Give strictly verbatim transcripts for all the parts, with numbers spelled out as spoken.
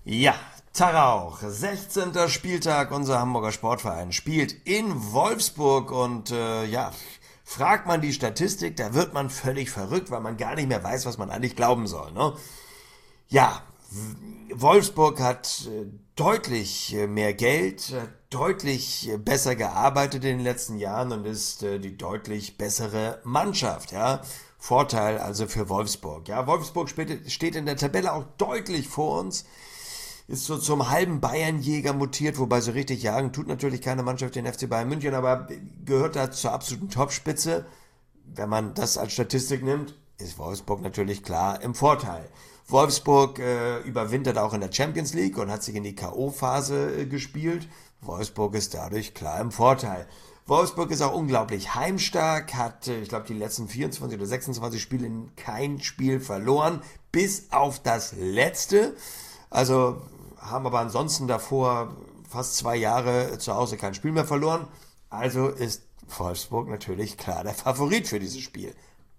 Ja, Tarauch, sechzehnter Spieltag, unser Hamburger Sportverein spielt in Wolfsburg und äh, ja, fragt man die Statistik, da wird man völlig verrückt, weil man gar nicht mehr weiß, was man eigentlich glauben soll. Ne? Ja, Wolfsburg hat äh, deutlich äh, mehr Geld, äh, deutlich äh, besser gearbeitet in den letzten Jahren und ist äh, die deutlich bessere Mannschaft. Ja, Vorteil also für Wolfsburg. Ja, Wolfsburg steht, steht in der Tabelle auch deutlich vor uns. Ist so zum halben Bayernjäger mutiert, wobei so richtig jagen tut natürlich keine Mannschaft den F C Bayern München, aber gehört da zur absoluten Topspitze. Wenn man das als Statistik nimmt, ist Wolfsburg natürlich klar im Vorteil. Wolfsburg äh, überwintert auch in der Champions League und hat sich in die K O-Phase äh, gespielt. Wolfsburg ist dadurch klar im Vorteil. Wolfsburg ist auch unglaublich heimstark, hat, äh, ich glaube, die letzten vierundzwanzig oder sechsundzwanzig Spiele in kein Spiel verloren, bis auf das letzte. Also haben aber ansonsten davor fast zwei Jahre zu Hause kein Spiel mehr verloren. Also ist Wolfsburg natürlich klar der Favorit für dieses Spiel.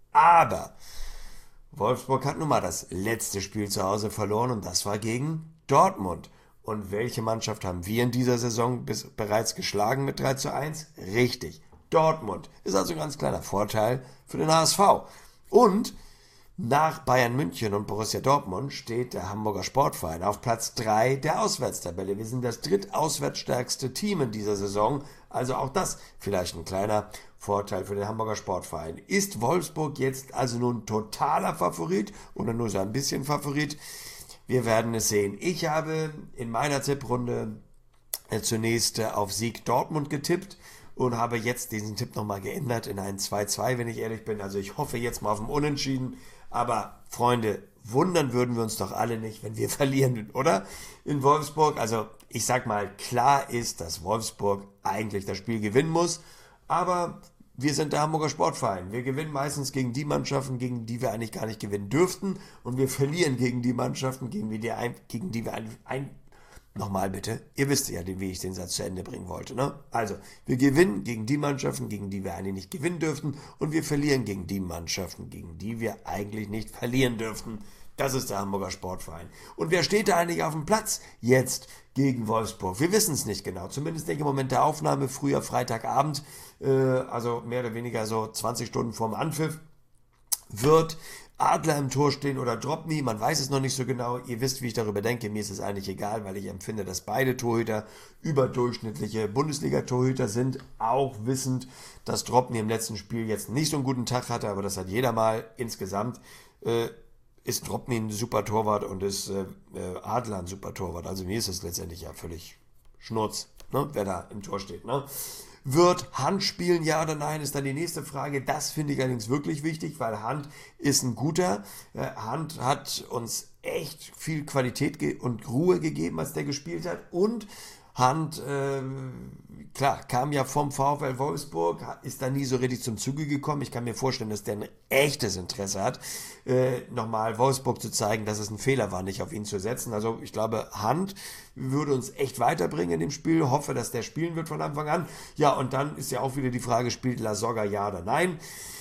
Aber Wolfsburg hat nun mal das letzte Spiel zu Hause verloren und das war gegen Dortmund. Und welche Mannschaft haben wir in dieser Saison bis, bereits geschlagen mit drei zu eins? Richtig, Dortmund. Ist also ein ganz kleiner Vorteil für den H S V. Und nach Bayern München und Borussia Dortmund steht der Hamburger Sportverein auf Platz drei der Auswärtstabelle. Wir sind das drittauswärtsstärkste Team in dieser Saison, also auch das vielleicht ein kleiner Vorteil für den Hamburger Sportverein. Ist Wolfsburg jetzt also nun totaler Favorit oder nur so ein bisschen Favorit? Wir werden es sehen. Ich habe in meiner Tipprunde zunächst auf Sieg Dortmund getippt und habe jetzt diesen Tipp nochmal geändert in ein zwei zwei, wenn ich ehrlich bin. Also ich hoffe jetzt mal auf ein Unentschieden. Aber Freunde, wundern würden wir uns doch alle nicht, wenn wir verlieren, oder? In Wolfsburg. Also ich sag mal, klar ist, dass Wolfsburg eigentlich das Spiel gewinnen muss. Aber wir sind der Hamburger Sportverein. Wir gewinnen meistens gegen die Mannschaften, gegen die wir eigentlich gar nicht gewinnen dürften. Und wir verlieren gegen die Mannschaften, gegen die, gegen die wir ein, ein Nochmal bitte. Ihr wisst ja, wie ich den Satz zu Ende bringen wollte. Ne? Also, wir gewinnen gegen die Mannschaften, gegen die wir eigentlich nicht gewinnen dürften. Und wir verlieren gegen die Mannschaften, gegen die wir eigentlich nicht verlieren dürften. Das ist der Hamburger Sportverein. Und wer steht da eigentlich auf dem Platz jetzt gegen Wolfsburg? Wir wissen es nicht genau. Zumindest nicht im Moment der Aufnahme, früher Freitagabend, äh, also mehr oder weniger so zwanzig Stunden vorm Anpfiff, wird Adler im Tor stehen oder Drobny, man weiß es noch nicht so genau. Ihr wisst, wie ich darüber denke. Mir ist es eigentlich egal, weil ich empfinde, dass beide Torhüter überdurchschnittliche Bundesliga-Torhüter sind. Auch wissend, dass Drobny im letzten Spiel jetzt nicht so einen guten Tag hatte, aber das hat jeder mal. Insgesamt äh, ist Drobny ein super Torwart und ist äh, Adler ein super Torwart. Also mir ist es letztendlich ja völlig Schnurz, ne, wer da im Tor steht. Ne? Wird Hand spielen, ja oder nein, ist dann die nächste Frage. Das finde ich allerdings wirklich wichtig, weil Hand ist ein guter. Hand hat uns echt viel Qualität und Ruhe gegeben, als der gespielt hat. Und Hand, äh, klar, kam ja vom VfL Wolfsburg, ist da nie so richtig zum Zuge gekommen. Ich kann mir vorstellen, dass der ein echtes Interesse hat, äh, nochmal Wolfsburg zu zeigen, dass es ein Fehler war, nicht auf ihn zu setzen. Also ich glaube, Hand würde uns echt weiterbringen in dem Spiel. Hoffe, dass der spielen wird von Anfang an. Ja, und dann ist ja auch wieder die Frage, spielt Lasogga ja oder nein?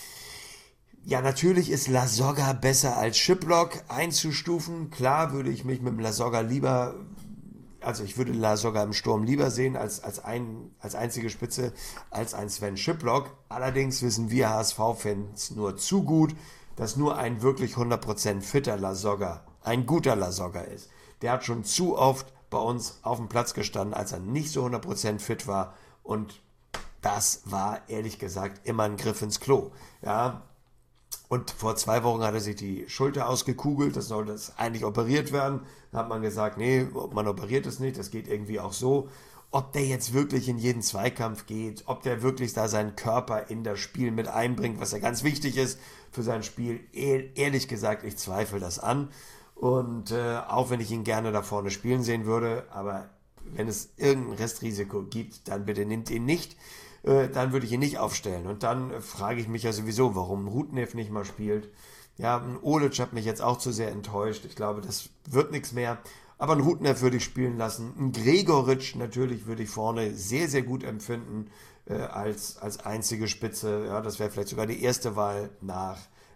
Ja, natürlich ist Lasogga besser als Schiplock einzustufen. Klar würde ich mich mit dem Lasogga lieber... Also ich würde Lasogga im Sturm lieber sehen als, als, ein, als einzige Spitze als ein Sven Schiplock. Allerdings wissen wir H S V-Fans nur zu gut, dass nur ein wirklich hundert Prozent fitter Lasogga ein guter Lasogga ist. Der hat schon zu oft bei uns auf dem Platz gestanden, als er nicht so hundert Prozent fit war. Und das war ehrlich gesagt immer ein Griff ins Klo. Ja, und vor zwei Wochen hat er sich die Schulter ausgekugelt, das sollte eigentlich operiert werden. Da hat man gesagt, nee, man operiert es nicht, das geht irgendwie auch so. Ob der jetzt wirklich in jeden Zweikampf geht, ob der wirklich da seinen Körper in das Spiel mit einbringt, was ja ganz wichtig ist für sein Spiel, ehrlich gesagt, ich zweifle das an. Und äh, auch wenn ich ihn gerne da vorne spielen sehen würde, aber wenn es irgendein Restrisiko gibt, dann bitte nimmt ihn nicht. Dann würde ich ihn nicht aufstellen. Und dann frage ich mich ja sowieso, warum Rudnev nicht mal spielt. Ja, ein Olic hat mich jetzt auch zu sehr enttäuscht. Ich glaube, das wird nichts mehr. Aber ein Rudnev würde ich spielen lassen. Ein Gregoritsch natürlich würde ich vorne sehr, sehr gut empfinden äh, als, als einzige Spitze. Ja, das wäre vielleicht sogar die erste Wahl nach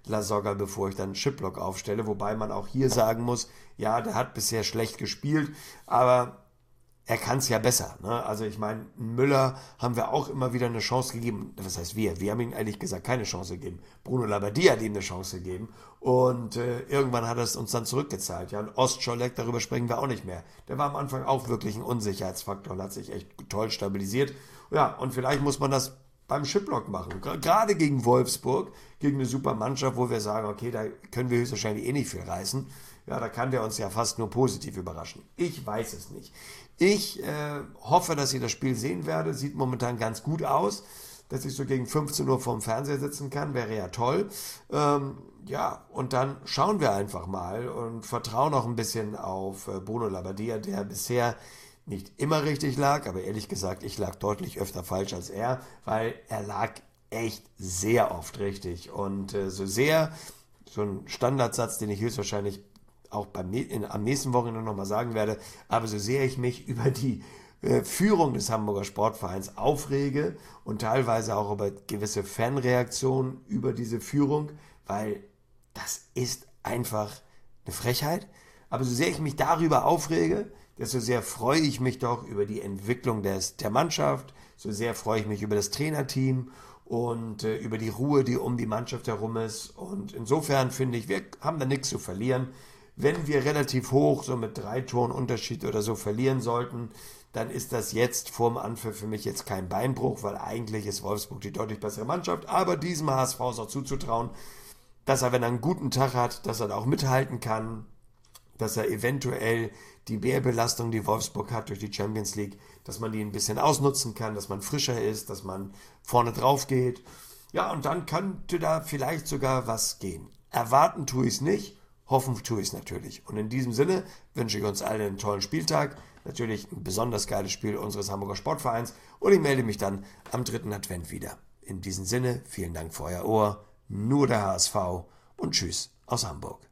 Lasogga, bevor ich dann Chiplock aufstelle. Wobei man auch hier sagen muss, ja, der hat bisher schlecht gespielt, aber er kann es ja besser. Ne? Also ich meine, Müller haben wir auch immer wieder eine Chance gegeben. Was heißt wir? Wir haben ihm ehrlich gesagt keine Chance gegeben. Bruno Labbadia hat ihm eine Chance gegeben. Und äh, irgendwann hat er es uns dann zurückgezahlt. Ja, und Ostscholek, darüber sprechen wir auch nicht mehr. Der war am Anfang auch wirklich ein Unsicherheitsfaktor und hat sich echt toll stabilisiert. Ja, und vielleicht muss man das beim Chiplock machen. Gerade gegen Wolfsburg, gegen eine super Mannschaft, wo wir sagen, okay, da können wir höchstwahrscheinlich eh nicht viel reißen. Ja, da kann der uns ja fast nur positiv überraschen. Ich weiß es nicht. Ich äh, hoffe, dass ich das Spiel sehen werde. Sieht momentan ganz gut aus. Dass ich so gegen fünfzehn Uhr vorm Fernseher sitzen kann, wäre ja toll. Ähm, ja, und dann schauen wir einfach mal und vertrauen auch ein bisschen auf äh, Bruno Labbadia, der bisher nicht immer richtig lag, aber ehrlich gesagt, ich lag deutlich öfter falsch als er, weil er lag echt sehr oft richtig. Und äh, so sehr, so ein Standardsatz, den ich höchstwahrscheinlich auch beim, in, am nächsten Wochenende nochmal sagen werde, aber so sehr ich mich über die äh, Führung des Hamburger Sportvereins aufrege und teilweise auch über gewisse Fanreaktionen über diese Führung, weil das ist einfach eine Frechheit. Aber so sehr ich mich darüber aufrege, desto sehr freue ich mich doch über die Entwicklung des, der Mannschaft, so sehr freue ich mich über das Trainerteam und äh, über die Ruhe, die um die Mannschaft herum ist. Und insofern finde ich, wir haben da nichts zu verlieren. Wenn wir relativ hoch, so mit drei Toren Unterschied oder so verlieren sollten, dann ist das jetzt vorm Anpfiff für mich jetzt kein Beinbruch, weil eigentlich ist Wolfsburg die deutlich bessere Mannschaft. Aber diesem H S V ist auch zuzutrauen, dass er, wenn er einen guten Tag hat, dass er da auch mithalten kann, dass er eventuell die Mehrbelastung, die Wolfsburg hat durch die Champions League, dass man die ein bisschen ausnutzen kann, dass man frischer ist, dass man vorne drauf geht. Ja, und dann könnte da vielleicht sogar was gehen. Erwarten tue ich es nicht, hoffen tue ich es natürlich. Und in diesem Sinne wünsche ich uns allen einen tollen Spieltag. Natürlich ein besonders geiles Spiel unseres Hamburger Sportvereins. Und ich melde mich dann am dritten Advent wieder. In diesem Sinne, vielen Dank für euer Ohr. Nur der H S V und tschüss aus Hamburg.